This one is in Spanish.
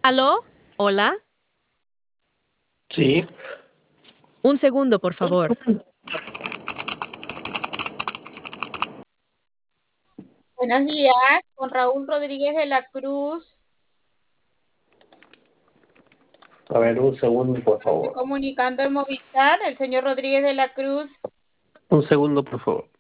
¿Aló? ¿Hola? Sí, Un segundo, por favor. Buenos días, con Raúl Rodríguez de la Cruz. a ver, un segundo, por Estoy favor. comunicando en Movistar, el señor Rodríguez de la Cruz. Un segundo, por favor.